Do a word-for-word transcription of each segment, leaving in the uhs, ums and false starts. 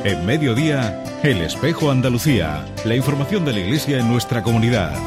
En Mediodía, El Espejo Andalucía. La información de la Iglesia en nuestra comunidad.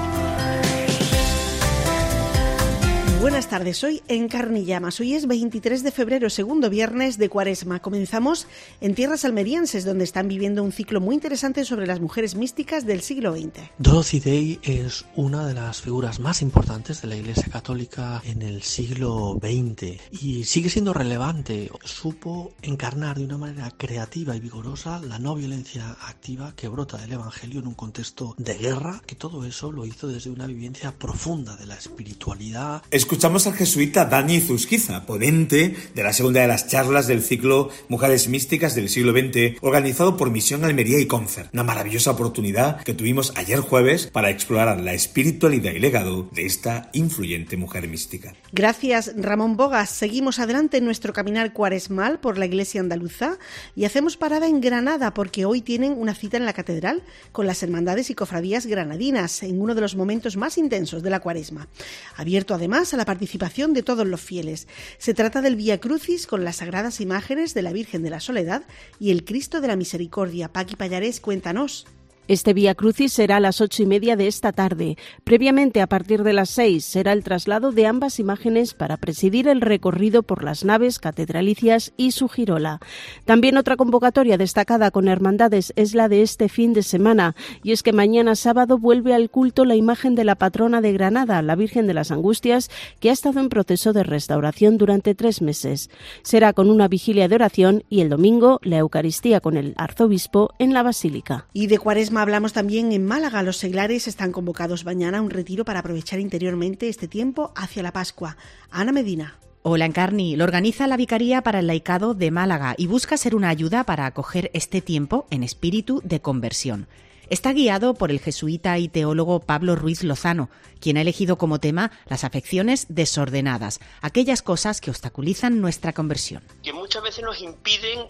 Buenas tardes, hoy en Carne y Llamas. Hoy es veintitrés de febrero, segundo viernes de Cuaresma. Comenzamos en tierras almerienses, donde están viviendo un ciclo muy interesante sobre las mujeres místicas del siglo veinte. Dorothy Day es una de las figuras más importantes de la Iglesia Católica en el siglo veinte y sigue siendo relevante. Supo encarnar de una manera creativa y vigorosa la no violencia activa que brota del Evangelio en un contexto de guerra, que todo eso lo hizo desde una vivencia profunda de la espiritualidad. Escuchamos al jesuita Dani Zuzquiza, ponente de la segunda de las charlas del ciclo Mujeres Místicas del siglo veinte, organizado por Misión Almería y Confer. Una maravillosa oportunidad que tuvimos ayer jueves para explorar la espiritualidad y legado de esta influyente mujer mística. Gracias, Ramón Bogas. Seguimos adelante en nuestro caminar cuaresmal por la Iglesia andaluza y hacemos parada en Granada porque hoy tienen una cita en la catedral con las hermandades y cofradías granadinas en uno de los momentos más intensos de la cuaresma. Abierto además a la participación de todos los fieles. Se trata del Vía Crucis con las sagradas imágenes de la Virgen de la Soledad y el Cristo de la Misericordia. Paqui Pallarés, cuéntanos. Este Vía Crucis será a las ocho y media de esta tarde. Previamente, a partir de las seis, será el traslado de ambas imágenes para presidir el recorrido por las naves catedralicias y su girola. También otra convocatoria destacada con hermandades es la de este fin de semana, y es que mañana sábado vuelve al culto la imagen de la patrona de Granada, la Virgen de las Angustias, que ha estado en proceso de restauración durante tres meses. Será con una vigilia de oración y el domingo la Eucaristía con el arzobispo en la Basílica. Y de Cuaresma hablamos también en Málaga. Los seglares están convocados mañana a un retiro para aprovechar interiormente este tiempo hacia la Pascua. Ana Medina. Hola, Encarni. Lo organiza la Vicaría para el Laicado de Málaga y busca ser una ayuda para acoger este tiempo en espíritu de conversión. Está guiado por el jesuita y teólogo Pablo Ruiz Lozano, quien ha elegido como tema las afecciones desordenadas, aquellas cosas que obstaculizan nuestra conversión. Que muchas veces nos impiden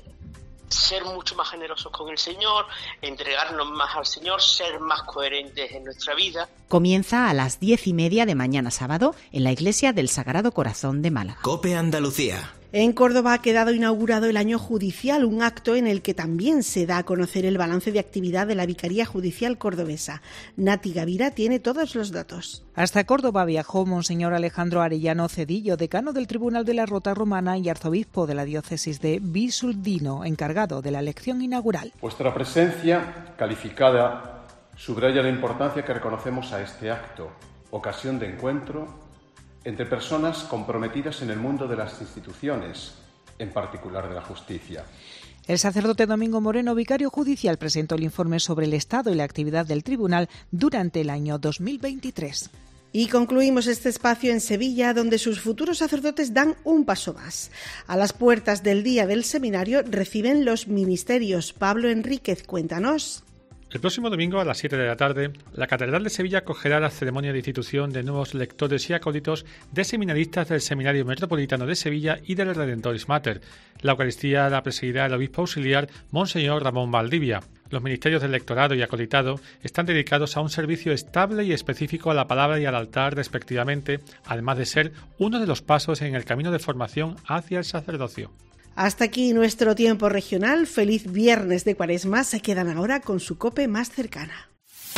ser mucho más generosos con el Señor, entregarnos más al Señor, ser más coherentes en nuestra vida. Comienza a las diez y media de mañana sábado en la Iglesia del Sagrado Corazón de Málaga. COPE Andalucía. En Córdoba ha quedado inaugurado el año judicial, un acto en el que también se da a conocer el balance de actividad de la Vicaría Judicial Cordobesa. Nati Gavira tiene todos los datos. Hasta Córdoba viajó Monseñor Alejandro Arellano Cedillo, decano del Tribunal de la Rota Romana y arzobispo de la diócesis de Bisuldino, encargado de la lección inaugural. Vuestra presencia calificada subraya la importancia que reconocemos a este acto, ocasión de encuentro entre personas comprometidas en el mundo de las instituciones, en particular de la justicia. El sacerdote Domingo Moreno, vicario judicial, presentó el informe sobre el estado y la actividad del tribunal durante el año dos mil veintitrés. Y concluimos este espacio en Sevilla, donde sus futuros sacerdotes dan un paso más. A las puertas del día del seminario reciben los ministerios. Pablo Enríquez, cuéntanos. El próximo domingo a las siete de la tarde, la Catedral de Sevilla acogerá la ceremonia de institución de nuevos lectores y acólitos de seminaristas del Seminario Metropolitano de Sevilla y del Redentoris Mater. La Eucaristía la presidirá el obispo auxiliar Monseñor Ramón Valdivia. Los ministerios del lectorado y acolitado están dedicados a un servicio estable y específico a la palabra y al altar respectivamente, además de ser uno de los pasos en el camino de formación hacia el sacerdocio. Hasta aquí nuestro tiempo regional. Feliz viernes de Cuaresma. Se quedan ahora con su COPE más cercana.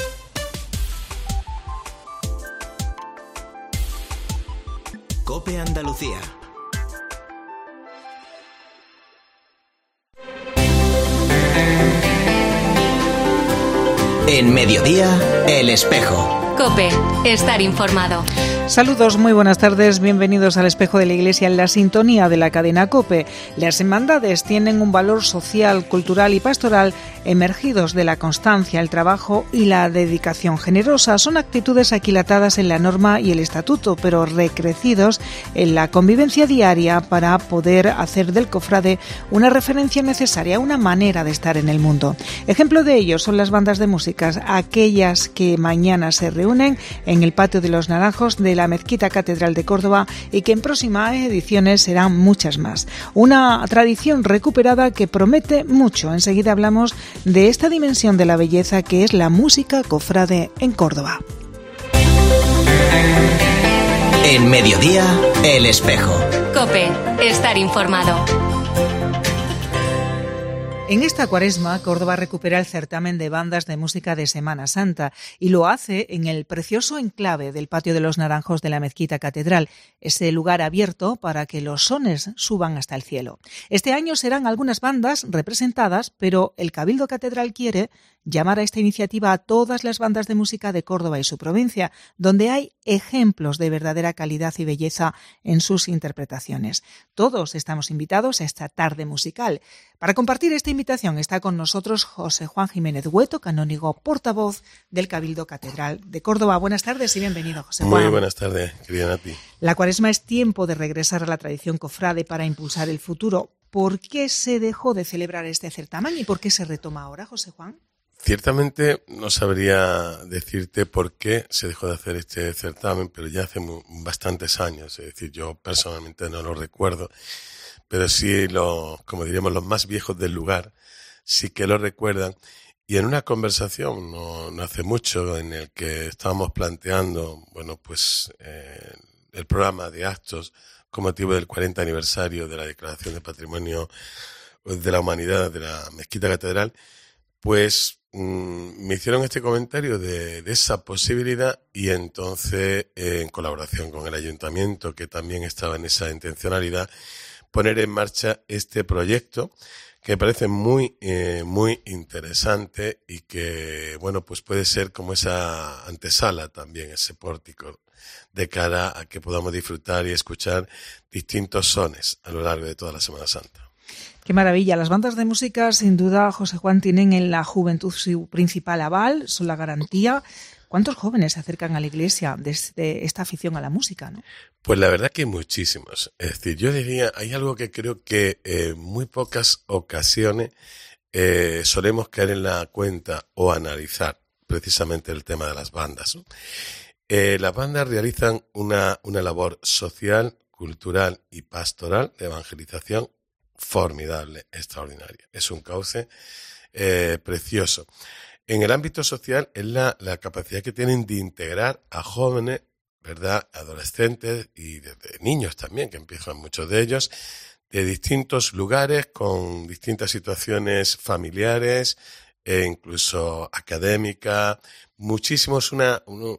COPE Andalucía. En Mediodía, El Espejo. COPE, estar informado. Saludos, muy buenas tardes, bienvenidos al Espejo de la Iglesia en la sintonía de la cadena COPE. Las hermandades tienen un valor social, cultural y pastoral emergidos de la constancia, el trabajo y la dedicación generosa. Son actitudes aquilatadas en la norma y el estatuto, pero recrecidos en la convivencia diaria para poder hacer del cofrade una referencia necesaria, una manera de estar en el mundo. Ejemplo de ello son las bandas de músicas, aquellas que mañana se reúnen en el Patio de los Naranjos de la Mezquita Catedral de Córdoba y que en próximas ediciones serán muchas más. Una tradición recuperada que promete mucho. Enseguida hablamos de esta dimensión de la belleza que es la música cofrade en Córdoba. En Mediodía, El Espejo. COPE, estar informado. En esta cuaresma, Córdoba recupera el certamen de bandas de música de Semana Santa y lo hace en el precioso enclave del Patio de los Naranjos de la Mezquita Catedral, ese lugar abierto para que los sones suban hasta el cielo. Este año serán algunas bandas representadas, pero el Cabildo Catedral quiere llamar a esta iniciativa a todas las bandas de música de Córdoba y su provincia, donde hay ejemplos de verdadera calidad y belleza en sus interpretaciones. Todos estamos invitados a esta tarde musical. Para compartir esta invitación está con nosotros José Juan Jiménez Hueto, canónigo portavoz del Cabildo Catedral de Córdoba. Buenas tardes y bienvenido, José Juan. Muy buenas tardes, querida Nati. La cuaresma es tiempo de regresar a la tradición cofrade para impulsar el futuro. ¿Por qué se dejó de celebrar este certamen y por qué se retoma ahora, José Juan? Ciertamente no sabría decirte por qué se dejó de hacer este certamen, pero ya hace muy, bastantes años. Es decir, yo personalmente no lo recuerdo, pero sí, los, como diríamos, los más viejos del lugar sí que lo recuerdan. Y en una conversación no, no hace mucho en el que estábamos planteando, bueno, pues eh, el programa de actos con motivo del cuarenta aniversario de la Declaración de Patrimonio de la Humanidad de la Mezquita Catedral, pues me hicieron este comentario de, de esa posibilidad y entonces, eh, en colaboración con el ayuntamiento, que también estaba en esa intencionalidad, poner en marcha este proyecto que me parece muy, eh, muy interesante y que, bueno, pues puede ser como esa antesala también, ese pórtico, de cara a que podamos disfrutar y escuchar distintos sones a lo largo de toda la Semana Santa. Qué maravilla. Las bandas de música, sin duda, José Juan, tienen en la juventud su principal aval, son la garantía. ¿Cuántos jóvenes se acercan a la iglesia desde esta afición a la música, no? Pues la verdad que muchísimos. Es decir, yo diría, hay algo que creo que en eh, muy pocas ocasiones eh, solemos caer en la cuenta o analizar precisamente el tema de las bandas, ¿no? Eh, las bandas realizan una, una labor social, cultural y pastoral de evangelización formidable, extraordinaria. Es un cauce eh, precioso. En el ámbito social es la, la capacidad que tienen de integrar a jóvenes, ¿verdad?, adolescentes y de, de niños también, que empiezan muchos de ellos, de distintos lugares, con distintas situaciones familiares e incluso académicas, muchísimos, una, una,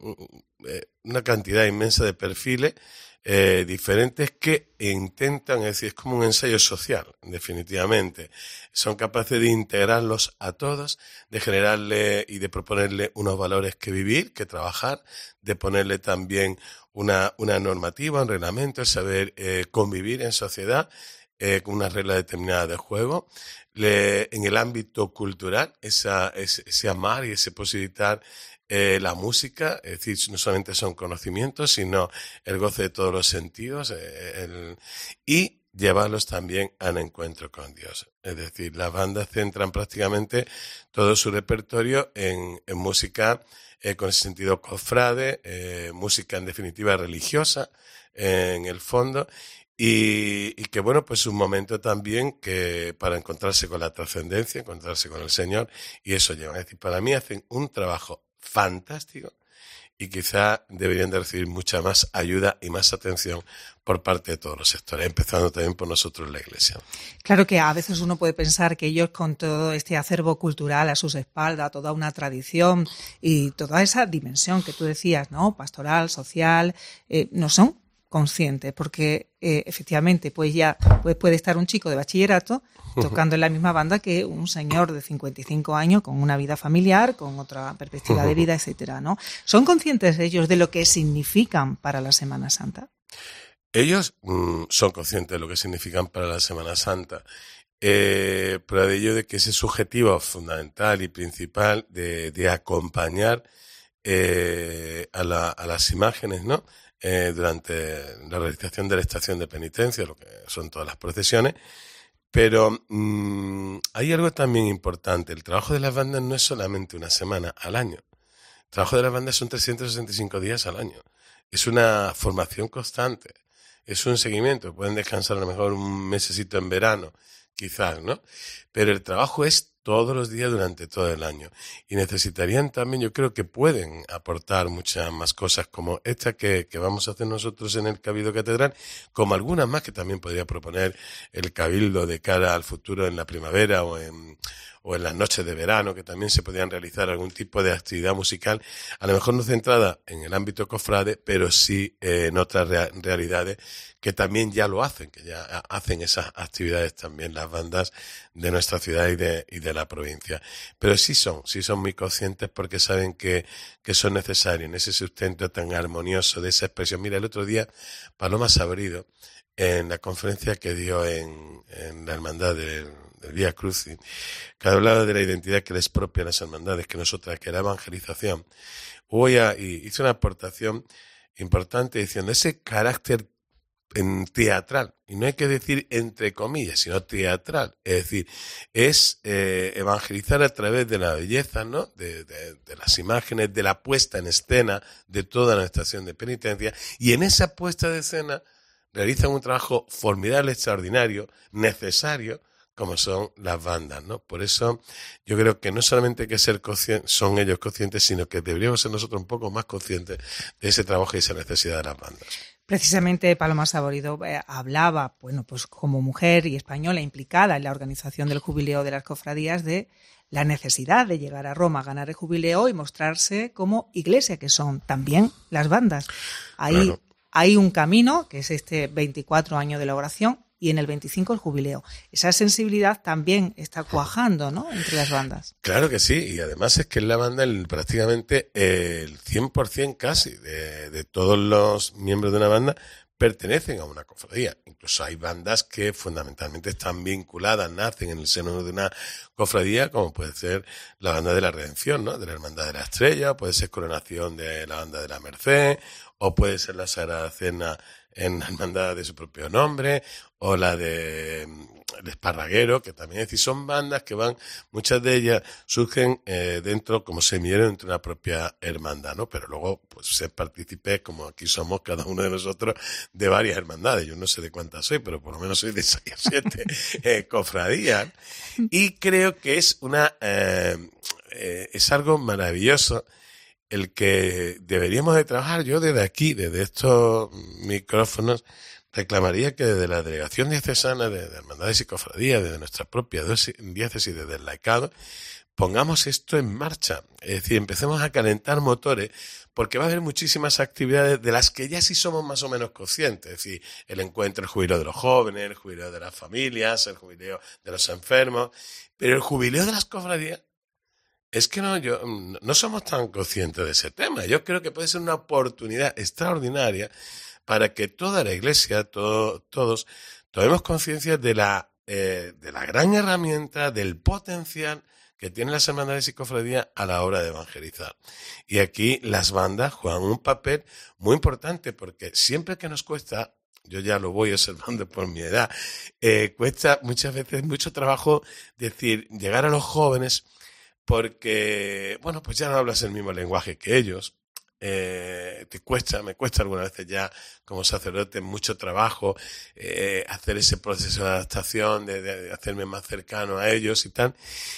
una cantidad inmensa de perfiles Eh, diferentes que intentan, es decir, es como un ensayo social, definitivamente. Son capaces de integrarlos a todos, de generarle y de proponerle unos valores que vivir, que trabajar, de ponerle también una, una normativa, un reglamento, el saber eh, convivir en sociedad eh, con unas reglas determinadas de juego. Le, en el ámbito cultural, esa, ese, ese amar y ese posibilitar Eh, la música, es decir, no solamente son conocimientos, sino el goce de todos los sentidos eh, el, y llevarlos también al encuentro con Dios. Es decir, las bandas centran prácticamente todo su repertorio en, en música eh, con ese sentido cofrade, eh, música en definitiva religiosa eh, en el fondo. Y, y que bueno, pues un momento también que para encontrarse con la trascendencia, encontrarse con el Señor, y eso lleva. Es decir, para mí hacen un trabajo fantástico y quizá deberían de recibir mucha más ayuda y más atención por parte de todos los sectores, empezando también por nosotros la Iglesia. Claro que a veces uno puede pensar que ellos, con todo este acervo cultural a sus espaldas, toda una tradición y toda esa dimensión que tú decías, ¿no?, pastoral, social, eh, no son conscientes, porque eh, efectivamente pues ya pues puede estar un chico de bachillerato tocando en la misma banda que un señor de cincuenta y cinco años con una vida familiar, con otra perspectiva de vida, etcétera, ¿no? ¿Son conscientes ellos de lo que significan para la Semana Santa? Ellos mmm, son conscientes de lo que significan para la Semana Santa, eh, pero de ello de que ese subjetivo fundamental y principal de, de acompañar eh, a, la, a las imágenes, ¿no?, Eh, durante la realización de la estación de penitencia, lo que son todas las procesiones, pero mmm, hay algo también importante. El trabajo de las bandas no es solamente una semana al año. El trabajo de las bandas son trescientos sesenta y cinco días al año. Es una formación constante, es un seguimiento. Pueden descansar a lo mejor un mesecito en verano, quizás, ¿no? Pero el trabajo es todos los días durante todo el año. Y necesitarían también, yo creo que pueden aportar muchas más cosas como esta que, que vamos a hacer nosotros en el Cabildo Catedral, como algunas más que también podría proponer el Cabildo de cara al futuro en la primavera o en, o en las noches de verano, que también se podrían realizar algún tipo de actividad musical, a lo mejor no centrada en el ámbito cofrade, pero sí eh, en otras rea- realidades que también ya lo hacen, que ya hacen esas actividades también las bandas de nuestra ciudad y de, y de la provincia. Pero sí son, sí son muy conscientes porque saben que, que son necesarios en ese sustento tan armonioso de esa expresión. Mira, el otro día Paloma Sabrido, en la conferencia que dio en, en la hermandad del, del Vía Crucis, que hablaba de la identidad que les propia a las hermandades, que nosotras, que era evangelización, hoy hizo una aportación importante diciendo ese carácter en teatral, y no hay que decir entre comillas, sino teatral, es decir, es eh, evangelizar a través de la belleza, ¿no? De, de, de las imágenes, de la puesta en escena de toda la estación de penitencia, y en esa puesta de escena realizan un trabajo formidable, extraordinario, necesario, como son las bandas, ¿no? Por eso yo creo que no solamente hay que ser conscientes, son ellos conscientes, sino que deberíamos ser nosotros un poco más conscientes de ese trabajo y esa necesidad de las bandas. Precisamente Paloma Saborido eh, hablaba, bueno, pues como mujer y española implicada en la organización del jubileo de las cofradías, de la necesidad de llegar a Roma, ganar el jubileo y mostrarse como iglesia, que son también las bandas. Hay, claro. hay un camino, que es este veinticuatro años de la oración, y en el veinticinco el jubileo. Esa sensibilidad también está cuajando, ¿no?, entre las bandas. Claro que sí, y además es que en la banda el, prácticamente el cien por ciento casi de, de todos los miembros de una banda pertenecen a una cofradía. Incluso hay bandas que fundamentalmente están vinculadas, nacen en el seno de una cofradía, como puede ser la banda de la Redención, ¿no?, de la Hermandad de la Estrella, puede ser Coronación de la banda de la Merced, o puede ser la Sagrada Cena en la hermandad de su propio nombre, o la de El Esparraguero, que también es decir, son bandas que van, muchas de ellas surgen eh, dentro, como semilleros dentro de una propia hermandad, ¿no? Pero luego, pues, ser partícipes, como aquí somos cada uno de nosotros, de varias hermandades. Yo no sé de cuántas soy, pero por lo menos soy de seis o siete eh, cofradías. Y creo que es una, eh, eh, es algo maravilloso el que deberíamos de trabajar. Yo desde aquí, desde estos micrófonos, reclamaría que desde la Delegación Diocesana de, de Hermandades y Cofradías, desde nuestra propia diócesis, desde el laicado, pongamos esto en marcha. Es decir, empecemos a calentar motores, porque va a haber muchísimas actividades de las que ya sí somos más o menos conscientes. Es decir, el encuentro, el jubileo de los jóvenes, el jubileo de las familias, el jubileo de los enfermos, pero el jubileo de las cofradías, es que no, yo, no somos tan conscientes de ese tema. Yo creo que puede ser una oportunidad extraordinaria para que toda la Iglesia, todo, todos, tomemos conciencia de la, eh, de la gran herramienta, del potencial que tienen las hermandades y cofradías a la hora de evangelizar. Y aquí las bandas juegan un papel muy importante, porque siempre que nos cuesta, yo ya lo voy observando por mi edad, eh, cuesta muchas veces mucho trabajo decir, llegar a los jóvenes, porque, bueno, pues ya no hablas el mismo lenguaje que ellos, eh, te cuesta, me cuesta algunas veces ya como sacerdote mucho trabajo eh, hacer ese proceso de adaptación, de, de hacerme más cercano a ellos y tal,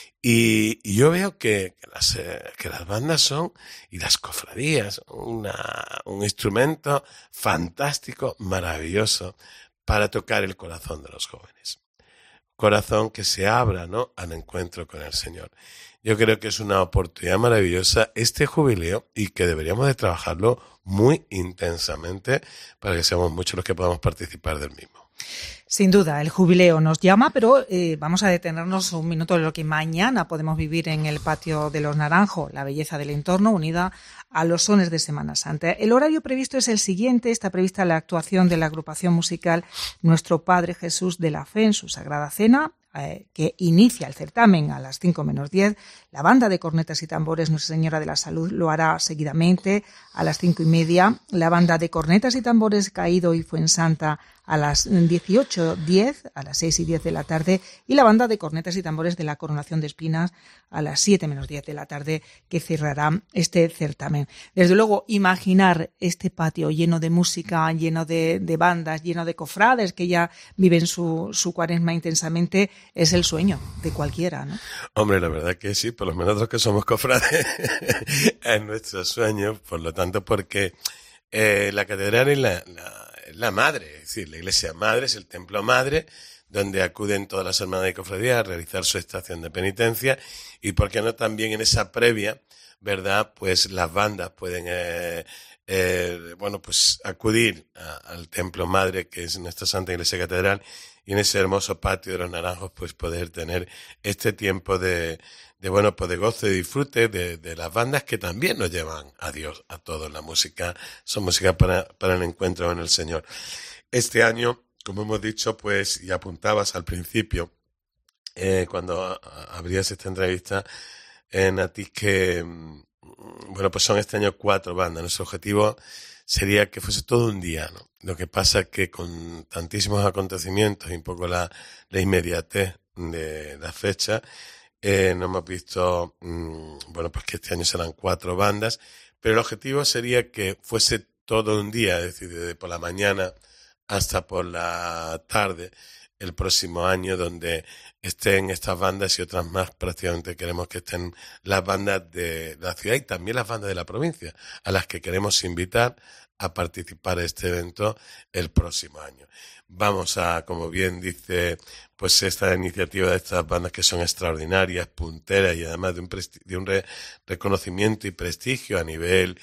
y, y yo veo que, que, las, eh, que las bandas son, y las cofradías, una, un instrumento fantástico, maravilloso, para tocar el corazón de los jóvenes. Corazón que se abra, ¿no?, al encuentro con el Señor. Yo creo que es una oportunidad maravillosa este jubileo, y que deberíamos de trabajarlo muy intensamente para que seamos muchos los que podamos participar del mismo. Sin duda, el jubileo nos llama, pero eh, vamos a detenernos un minuto en lo que mañana podemos vivir en el Patio de los Naranjos, la belleza del entorno unida a los sones de Semana Santa. El horario previsto es el siguiente. Está prevista la actuación de la agrupación musical Nuestro Padre Jesús de la Fe en su Sagrada Cena, eh, que inicia el certamen a las cinco menos diez. La banda de cornetas y tambores Nuestra Señora de la Salud lo hará seguidamente a las cinco y media. La banda de cornetas y tambores Caído y Fuensanta a las dieciocho diez, a las seis y diez de la tarde, y la banda de cornetas y tambores de la Coronación de Espinas a las siete menos diez de la tarde, que cerrará este certamen. Desde luego, imaginar este patio lleno de música, lleno de, de bandas, lleno de cofrades que ya viven su, su cuaresma intensamente, es el sueño de cualquiera, ¿no? Hombre, la verdad que sí, por lo menos los que somos cofrades es nuestro sueño, por lo tanto, porque eh, la catedral es la, la, la madre, es decir, la iglesia madre es el templo madre, donde acuden todas las hermanas de cofradía a realizar su estación de penitencia, y por qué no también en esa previa, ¿verdad? Pues las bandas pueden, eh, eh, bueno, pues acudir a, al templo madre, que es nuestra Santa Iglesia Catedral, y en ese hermoso patio de los Naranjos, pues poder tener este tiempo de, de bueno, pues de gozo y disfrute de, de las bandas que también nos llevan a Dios, a todos. La música, son música para, para el encuentro en el Señor. Este año, como hemos dicho, pues, y apuntabas al principio, eh, cuando abrías esta entrevista, eh, Nati, que, bueno, pues son este año cuatro bandas. Nuestro objetivo sería que fuese todo un día, ¿no? Lo que pasa es que con tantísimos acontecimientos y un poco la, la inmediatez de la fecha, eh, no hemos visto, mmm, bueno, pues que este año serán cuatro bandas, pero el objetivo sería que fuese todo un día, es decir, desde por la mañana hasta por la tarde el próximo año, donde estén estas bandas y otras más. Prácticamente queremos que estén las bandas de la ciudad y también las bandas de la provincia, a las que queremos invitar a participar en este evento el próximo año. Vamos a, como bien dice, pues esta iniciativa de estas bandas que son extraordinarias, punteras y además de un, presti- de un re- reconocimiento y prestigio a nivel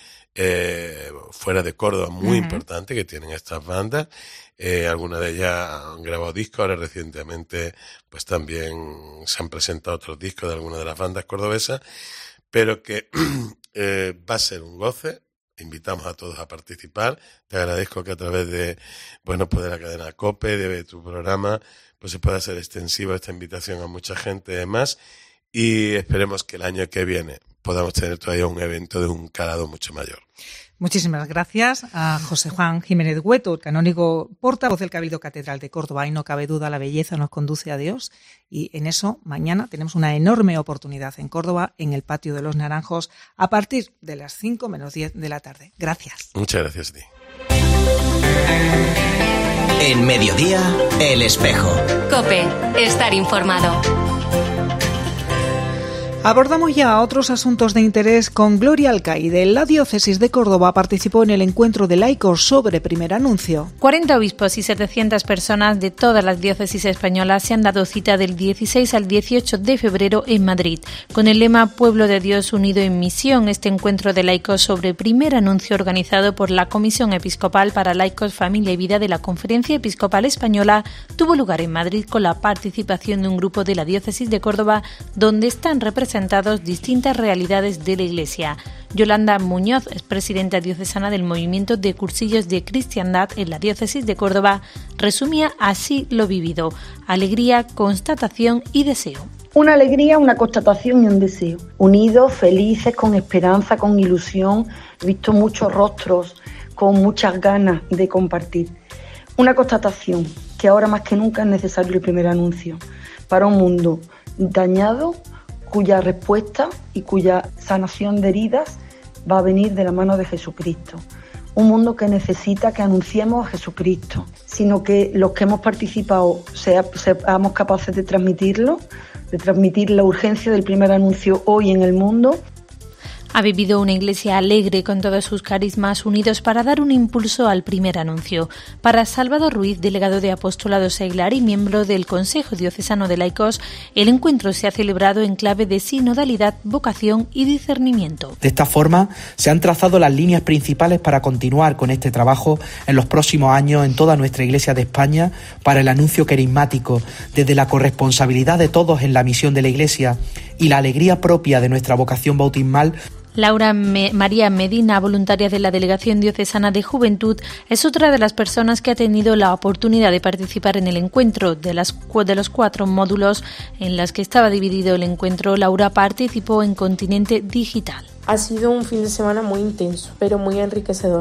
eh, fuera de Córdoba muy uh-huh. importante que tienen estas bandas. Eh, algunas de ellas han grabado discos, ahora recientemente pues también se han presentado otros discos de algunas de las bandas cordobesas, pero que eh, va a ser un goce. Invitamos a todos a participar. Te agradezco que a través de, bueno, pues de la cadena COPE, de tu programa, pues se pueda hacer extensiva esta invitación a mucha gente más, y esperemos que el año que viene podamos tener todavía un evento de un calado mucho mayor. Muchísimas gracias a José Juan Jiménez Hueto, el canónigo portavoz del Cabildo Catedral de Córdoba, y no cabe duda, la belleza nos conduce a Dios, y en eso mañana tenemos una enorme oportunidad en Córdoba, en el Patio de los Naranjos, a partir de las cinco menos diez de la tarde. Gracias. Muchas gracias a ti. En Mediodía, El Espejo. COPE, estar informado. Abordamos ya otros asuntos de interés con Gloria Alcaide. La Diócesis de Córdoba participó en el encuentro de laicos sobre primer anuncio. cuarenta obispos y setecientas personas de todas las diócesis españolas se han dado cita del dieciséis al dieciocho de febrero en Madrid. Con el lema Pueblo de Dios unido en misión, este encuentro de laicos sobre primer anuncio, organizado por la Comisión Episcopal para Laicos, Familia y Vida de la Conferencia Episcopal Española, tuvo lugar en Madrid con la participación de un grupo de la Diócesis de Córdoba, donde están representados presentados distintas realidades de la Iglesia. Yolanda Muñoz, es presidenta diocesana del Movimiento de Cursillos de Cristiandad en la Diócesis de Córdoba, resumía así lo vivido: alegría, constatación y deseo. Una alegría, una constatación y un deseo. Unidos, felices, con esperanza, con ilusión. He visto muchos rostros con muchas ganas de compartir. Una constatación, que ahora más que nunca es necesario el primer anuncio para un mundo dañado, cuya respuesta y cuya sanación de heridas va a venir de la mano de Jesucristo. Un mundo que necesita que anunciemos a Jesucristo, sino que los que hemos participado sea, seamos capaces de transmitirlo, de transmitir la urgencia del primer anuncio hoy en el mundo. Ha vivido una iglesia alegre con todos sus carismas unidos para dar un impulso al primer anuncio. Para Salvador Ruiz, delegado de Apostolado Seglar y miembro del Consejo Diocesano de Laicos, el encuentro se ha celebrado en clave de sinodalidad, vocación y discernimiento. De esta forma, se han trazado las líneas principales para continuar con este trabajo en los próximos años en toda nuestra Iglesia de España para el anuncio carismático, desde la corresponsabilidad de todos en la misión de la Iglesia y la alegría propia de nuestra vocación bautismal. Laura Me- María Medina, voluntaria de la Delegación Diocesana de Juventud, es otra de las personas que ha tenido la oportunidad de participar en el encuentro. De, las, de los cuatro módulos en los que estaba dividido el encuentro, Laura participó en Continente Digital. Ha sido un fin de semana muy intenso, pero muy enriquecedor.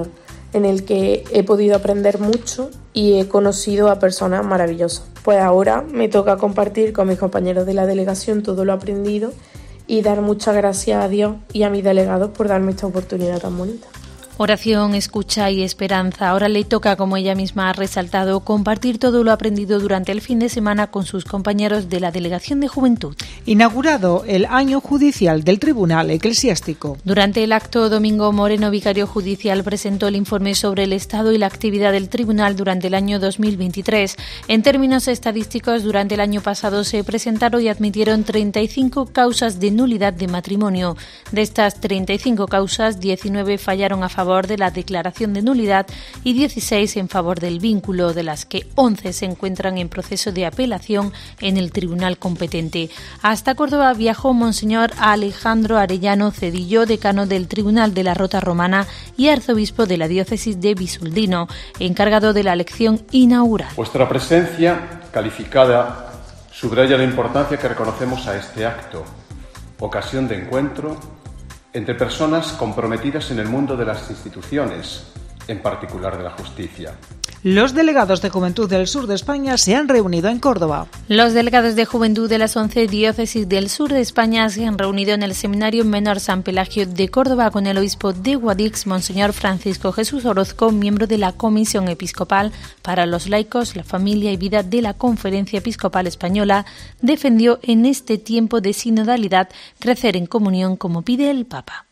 en el que he podido aprender mucho y he conocido a personas maravillosas. Pues ahora me toca compartir con mis compañeros de la delegación todo lo aprendido y dar muchas gracias a Dios y a mis delegados por darme esta oportunidad tan bonita. Oración, escucha y esperanza. Ahora le toca, como ella misma ha resaltado, compartir todo lo aprendido durante el fin de semana con sus compañeros de la Delegación de Juventud. Inaugurado el año judicial del Tribunal Eclesiástico. Durante el acto, Domingo Moreno, vicario judicial, presentó el informe sobre el estado y la actividad del tribunal durante el año dos mil veintitrés. En términos estadísticos, durante el año pasado se presentaron y admitieron treinta y cinco causas de nulidad de matrimonio. De estas treinta y cinco causas, diecinueve fallaron a favor de la declaración de nulidad y dieciséis en favor del vínculo, de las que once se encuentran en proceso de apelación en el tribunal competente. Hasta Córdoba viajó Monseñor Alejandro Arellano Cedillo, decano del Tribunal de la Rota Romana y arzobispo de la diócesis de Bisuldino, encargado de la lección inaugural. Vuestra presencia calificada subraya la importancia que reconocemos a este acto, ocasión de encuentro entre personas comprometidas en el mundo de las instituciones, en particular de la justicia. Los delegados de Juventud del Sur de España se han reunido en Córdoba. Los delegados de Juventud de las once diócesis del sur de España se han reunido en el Seminario Menor San Pelagio de Córdoba con el obispo de Guadix, Monseñor Francisco Jesús Orozco, miembro de la Comisión Episcopal para los Laicos, la Familia y Vida de la Conferencia Episcopal Española. Defendió en este tiempo de sinodalidad crecer en comunión como pide el Papa.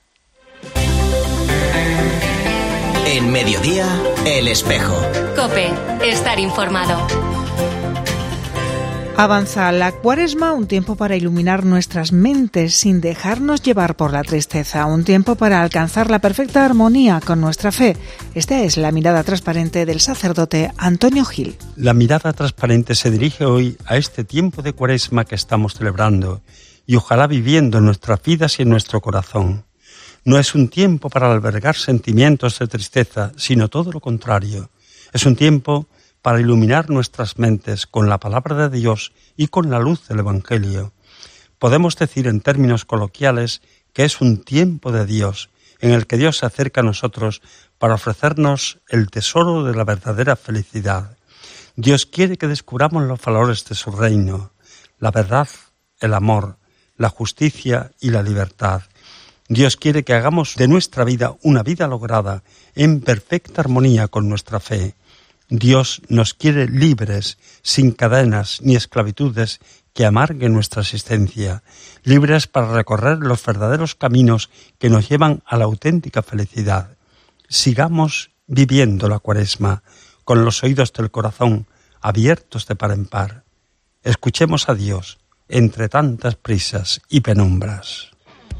En Mediodía, El Espejo. COPE, estar informado. Avanza la Cuaresma, un tiempo para iluminar nuestras mentes sin dejarnos llevar por la tristeza, un tiempo para alcanzar la perfecta armonía con nuestra fe. Esta es la mirada transparente del sacerdote Antonio Gil. La mirada transparente se dirige hoy a este tiempo de Cuaresma que estamos celebrando y ojalá viviendo en nuestras vidas y en nuestro corazón. No es un tiempo para albergar sentimientos de tristeza, sino todo lo contrario. Es un tiempo para iluminar nuestras mentes con la palabra de Dios y con la luz del Evangelio. Podemos decir en términos coloquiales que es un tiempo de Dios, en el que Dios se acerca a nosotros para ofrecernos el tesoro de la verdadera felicidad. Dios quiere que descubramos los valores de su reino, la verdad, el amor, la justicia y la libertad. Dios quiere que hagamos de nuestra vida una vida lograda en perfecta armonía con nuestra fe. Dios nos quiere libres, sin cadenas ni esclavitudes que amarguen nuestra existencia, libres para recorrer los verdaderos caminos que nos llevan a la auténtica felicidad. Sigamos viviendo la Cuaresma con los oídos del corazón abiertos de par en par. Escuchemos a Dios entre tantas prisas y penumbras.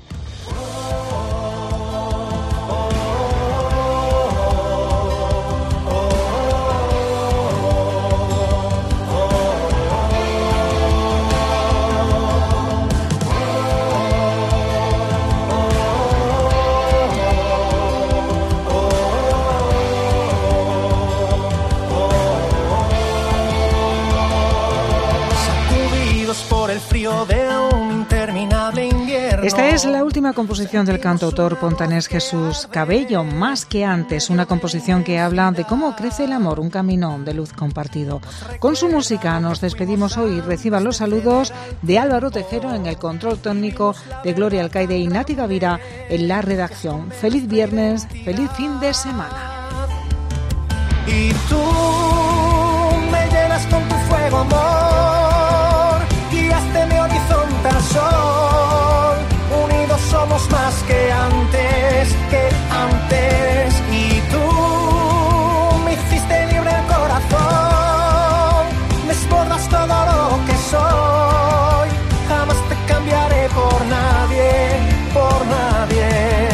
Esta es la última composición del cantautor pontanés Jesús Cabello, Más que antes, una composición que habla de cómo crece el amor, un camino de luz compartido. Con su música nos despedimos hoy. Reciban los saludos de Álvaro Tejero en el control técnico, de Gloria Alcaide y Nati Gavira en la redacción. Feliz viernes, feliz fin de semana. Y tú me llenas con tu fuego, amor, guiaste mi horizonte al sol. Unidos somos más que antes, que antes. Y tú me hiciste libre el corazón, desbordas todo lo que soy. Jamás te cambiaré por nadie, por nadie.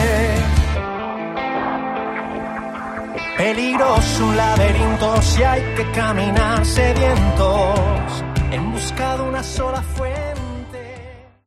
Peligroso un laberinto si hay que caminar sedientos en busca de una sola fuente.